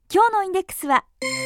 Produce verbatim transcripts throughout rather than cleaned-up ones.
今日のインデックスは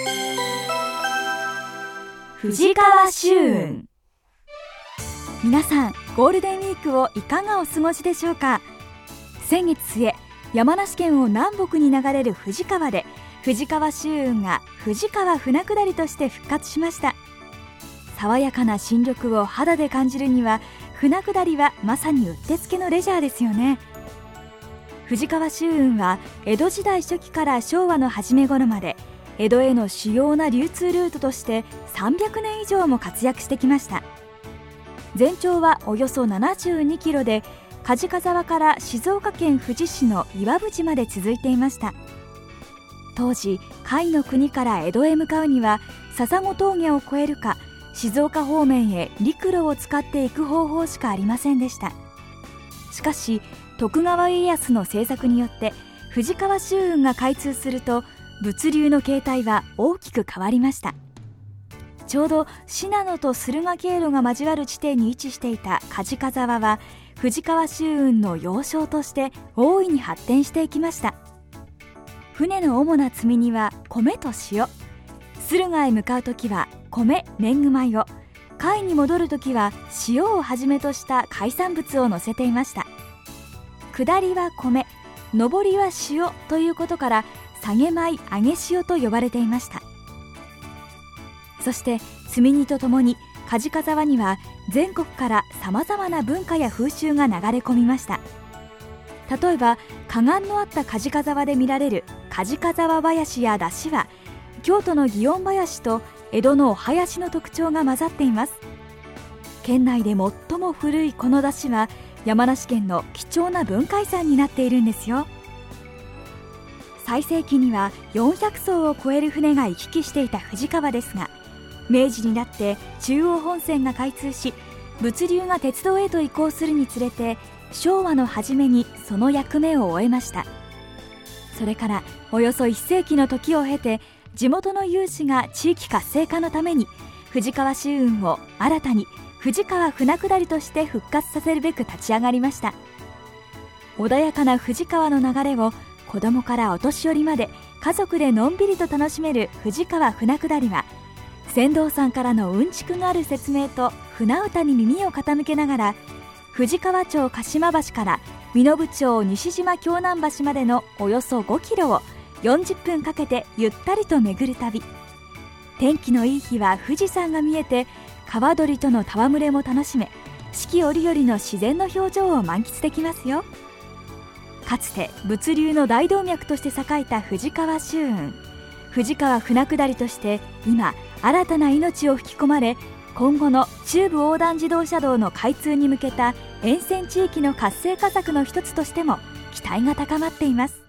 富士川秋雲。皆さん、ゴールデンウィークをいかがお過ごしでしょうか。先月末、山梨県を南北に流れる富士川で富士川秋雲が富士川舟下りとして復活しました。爽やかな新緑を肌で感じるには、舟下りはまさにうってつけのレジャーですよね。富士川秋雲は江戸時代初期から昭和の初め頃まで江戸への主要な流通ルートとしてさんびゃくねん以上も活躍してきました。全長はおよそななじゅうにキロで、梶賀沢から静岡県富士市の岩淵まで続いていました。当時、甲斐の国から江戸へ向かうには笹子峠を越えるか静岡方面へ陸路を使っていく方法しかありませんでした。しかし徳川家康の政策によって富士川秋雲が開通すると、物流の形態は大きく変わりました。ちょうど信濃と駿河経路が交わる地点に位置していた梶賀沢は、富士川秋雲の要衝として大いに発展していきました。船の主な積み荷は米と塩、駿河へ向かうときは米、年貢米を、甲斐に戻るときは塩をはじめとした海産物を乗せていました。下りは米、上りは塩ということから、下げ米、上げ塩と呼ばれていました。そして積み荷とともに梶賀沢には全国からさまざまな文化や風習が流れ込みました。例えば河岸のあった梶賀沢で見られる梶賀沢林や山車は、京都の祇園林と江戸のお囃子の特徴が混ざっています。県内で最も古いこの山車は山梨県の貴重な文化遺産になっているんですよ。最盛期にはよんひゃくそうを超える船が行き来していた富士川ですが、明治になって中央本線が開通し、物流が鉄道へと移行するにつれて、昭和の初めにその役目を終えました。それからおよそいっせいきの時を経て、地元の有志が地域活性化のために富士川秋雲を新たに富士川舟下りとして復活させるべく立ち上がりました。穏やかな富士川の流れを子供からお年寄りまで家族でのんびりと楽しめる富士川舟下りは、船頭さんからのうんちくがある説明と船歌に耳を傾けながら、富士川町鹿島橋から身延町西島京南橋までのおよそごキロをよんじゅっぷんかけてゆったりと巡る旅。天気のいい日は富士山が見えて、川鳥との戯れも楽しめ、四季折々の自然の表情を満喫できますよ。かつて物流の大動脈として栄えた富士川秋雲、富士川舟下りとして今新たな命を吹き込まれ、今後の中部横断自動車道の開通に向けた沿線地域の活性化策の一つとしても期待が高まっています。